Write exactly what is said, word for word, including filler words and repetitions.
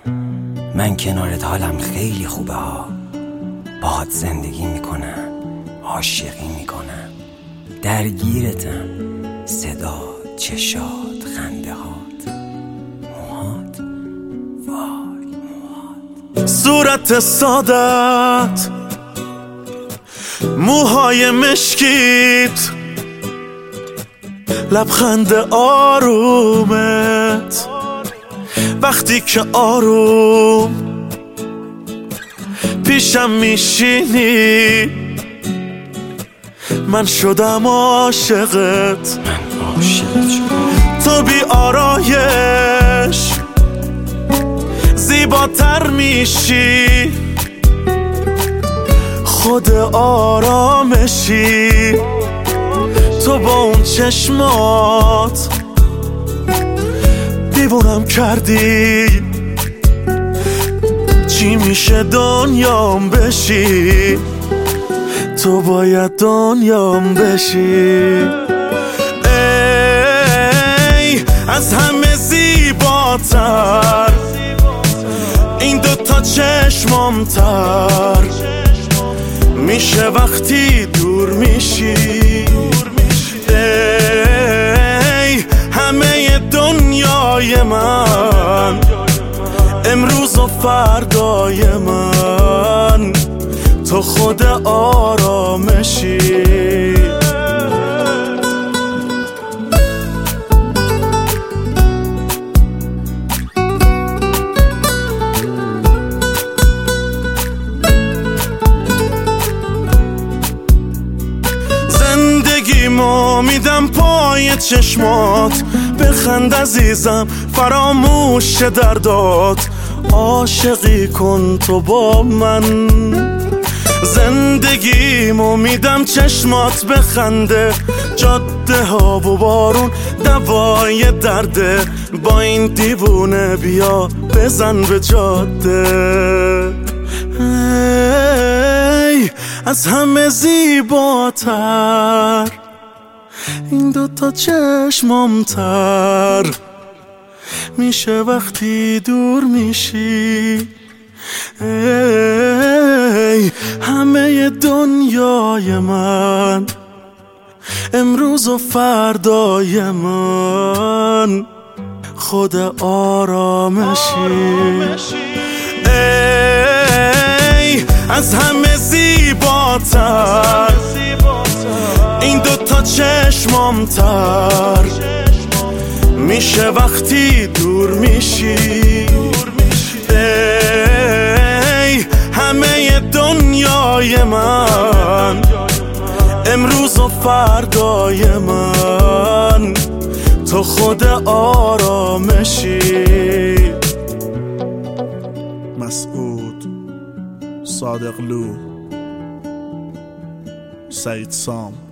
من کنارت حالم خیلی خوبه ها. باهات زندگی میکنم، عاشقی میکنم، درگیرتم. صدا، چشات، خنده هات، موهات، وای موهات. صورت سادت، موهای مشکیت، لبخند آرومت. وقتی که آروم پیشم میشینی من شدم عاشقت. من عاشقت شدم. تو بی آرایش زیباتر میشی، خود آرامشی. تو با اون چشمات دیوونم کردی. چی میشه دنیام بشی، تو باید دنیام بشی. ای از همه زیباتر، این دوتا چشمام تر میشه وقتی دور میشی. ای همه دنیای من، امروز و فردای من، تو خود آرامشی. زندگیمو میدم پای چشمات، بخند عزیزم فراموش دردات. عاشقی کن تو با من، زندگیمو میدم چشمات بخنده. جاده ها و بارون دوای درده، با این دیوونه بیا بزن به جاده. ای از همه زیباتر، این دوتا چشمام تر میشه وقتی دور میشی. ای همه دنیای من، امروز و فردای من، خود آرامشی. ای از همه زیباتر، این دوتا چشمام تر میشه وقتی دور میشی. ای همه دنیای من، امروز و فردای من، تو خود آرامشی. مسعود صادقلو، سعید سام.